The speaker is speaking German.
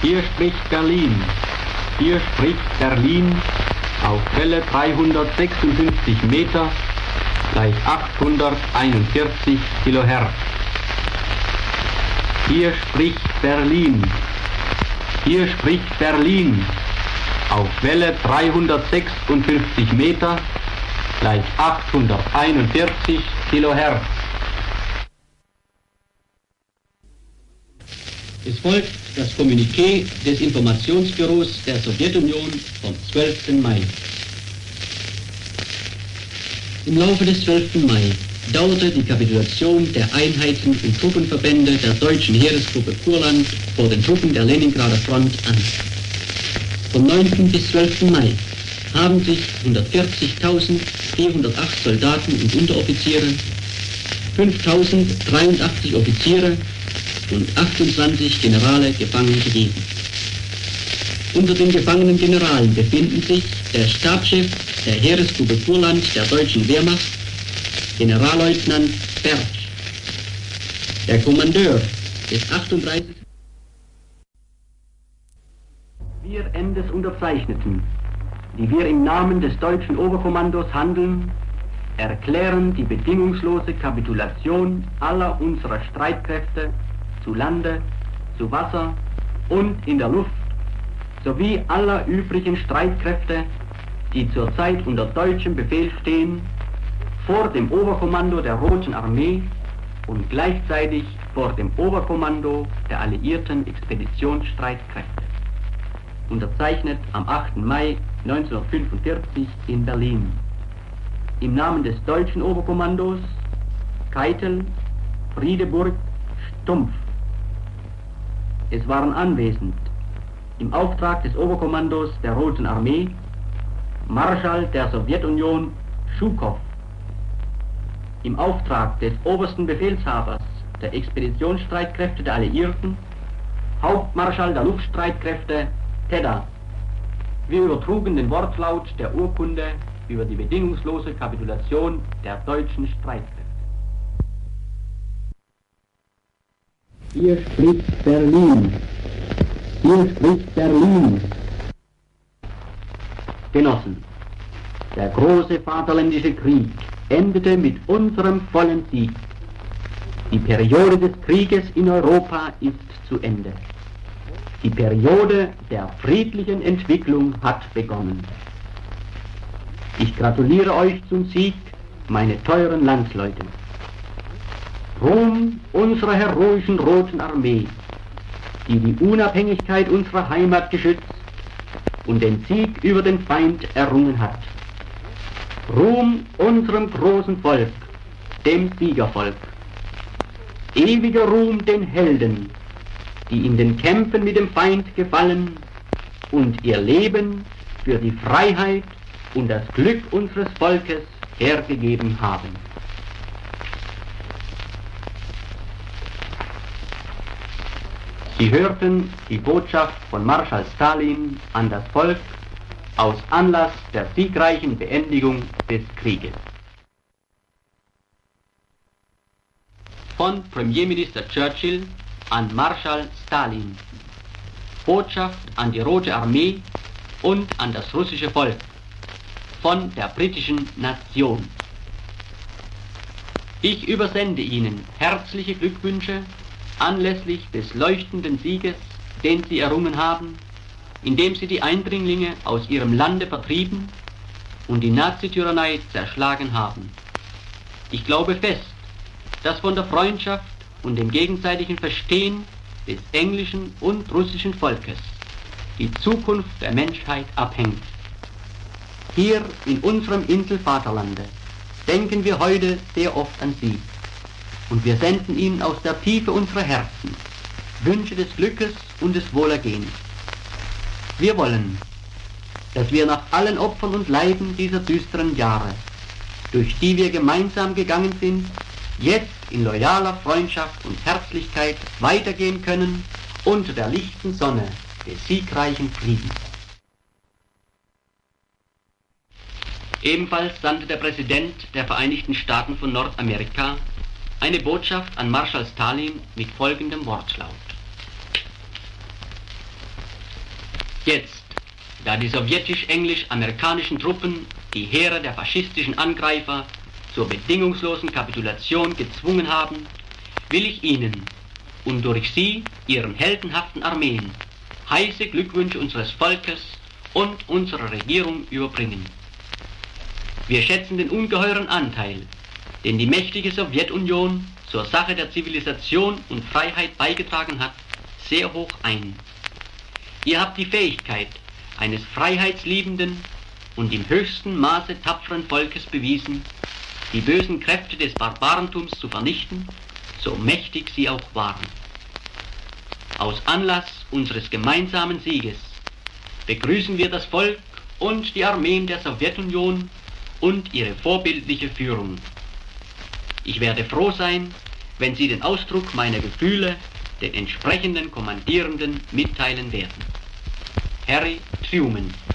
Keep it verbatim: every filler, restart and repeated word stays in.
Hier spricht Berlin. Hier spricht Berlin auf Welle dreihundertsechsundfünfzig Meter, gleich achthunderteinundvierzig Kilohertz. Hier spricht Berlin. Hier spricht Berlin auf Welle dreihundertsechsundfünfzig Meter, gleich achthunderteinundvierzig Kilohertz. Es folgt das Kommuniqué des Informationsbüros der Sowjetunion vom zwölften Mai. Im Laufe des zwölften Mai dauerte die Kapitulation der Einheiten und Truppenverbände der deutschen Heeresgruppe Kurland vor den Truppen der Leningrader Front an. Vom neunten bis zwölften Mai haben sich hundertvierzigtausendvierhundertacht Soldaten und Unteroffiziere, fünftausenddreiundachtzig Offiziere und achtundzwanzig Generale gefangen gegeben. Unter den gefangenen Generalen befinden sich der Stabschef der Heeresgruppe Kurland der deutschen Wehrmacht, Generalleutnant Bertsch, der Kommandeur des achtunddreißigsten Wir Endes unterzeichneten, die wir im Namen des deutschen Oberkommandos handeln, erklären die bedingungslose Kapitulation aller unserer Streitkräfte zu Lande, zu Wasser und in der Luft, sowie aller übrigen Streitkräfte, die zurzeit unter deutschem Befehl stehen, vor dem Oberkommando der Roten Armee und gleichzeitig vor dem Oberkommando der alliierten Expeditionsstreitkräfte. Unterzeichnet am achten Mai neunzehnhundertfünfundvierzig in Berlin. Im Namen des deutschen Oberkommandos Keitel, Friedeburg, Stumpf. Es waren anwesend im Auftrag des Oberkommandos der Roten Armee Marschall der Sowjetunion Schukow, im Auftrag des obersten Befehlshabers der Expeditionsstreitkräfte der Alliierten Hauptmarschall der Luftstreitkräfte Tedder. Wir übertrugen den Wortlaut der Urkunde über die bedingungslose Kapitulation der deutschen Streitkräfte. Hier spricht Berlin. Hier spricht Berlin. Genossen, der große Vaterländische Krieg endete mit unserem vollen Sieg. Die Periode des Krieges in Europa ist zu Ende. Die Periode der friedlichen Entwicklung hat begonnen. Ich gratuliere euch zum Sieg, meine teuren Landsleute. Ruhm unserer heroischen Roten Armee, die die Unabhängigkeit unserer Heimat geschützt und den Sieg über den Feind errungen hat. Ruhm unserem großen Volk, dem Siegervolk. Ewiger Ruhm den Helden, die in den Kämpfen mit dem Feind gefallen und ihr Leben für die Freiheit und das Glück unseres Volkes hergegeben haben. Sie hörten die Botschaft von Marschall Stalin an das Volk aus Anlass der siegreichen Beendigung des Krieges. Von Premierminister Churchill an Marschall Stalin. Botschaft an die Rote Armee und an das russische Volk von der britischen Nation. Ich übersende Ihnen herzliche Glückwünsche anlässlich des leuchtenden Sieges, den Sie errungen haben, indem Sie die Eindringlinge aus Ihrem Lande vertrieben und die Nazityrannei zerschlagen haben. Ich glaube fest, dass von der Freundschaft und dem gegenseitigen Verstehen des englischen und russischen Volkes die Zukunft der Menschheit abhängt. Hier in unserem Inselvaterlande denken wir heute sehr oft an Sie und wir senden Ihnen aus der Tiefe unserer Herzen Wünsche des Glückes und des Wohlergehens. Wir wollen, dass wir nach allen Opfern und Leiden dieser düsteren Jahre, durch die wir gemeinsam gegangen sind, jetzt in loyaler Freundschaft und Herzlichkeit weitergehen können unter der lichten Sonne des siegreichen Friedens. Ebenfalls sandte der Präsident der Vereinigten Staaten von Nordamerika eine Botschaft an Marschall Stalin mit folgendem Wortlaut. Jetzt, da die sowjetisch-englisch-amerikanischen Truppen die Heere der faschistischen Angreifer zur bedingungslosen Kapitulation gezwungen haben, will ich Ihnen und durch Sie, Ihren heldenhaften Armeen, heiße Glückwünsche unseres Volkes und unserer Regierung überbringen. Wir schätzen den ungeheuren Anteil, den die mächtige Sowjetunion zur Sache der Zivilisation und Freiheit beigetragen hat, sehr hoch ein. Ihr habt die Fähigkeit eines freiheitsliebenden und im höchsten Maße tapferen Volkes bewiesen, die bösen Kräfte des Barbarentums zu vernichten, so mächtig sie auch waren. Aus Anlass unseres gemeinsamen Sieges begrüßen wir das Volk und die Armeen der Sowjetunion und ihre vorbildliche Führung. Ich werde froh sein, wenn Sie den Ausdruck meiner Gefühle den entsprechenden Kommandierenden mitteilen werden. Harry Truman.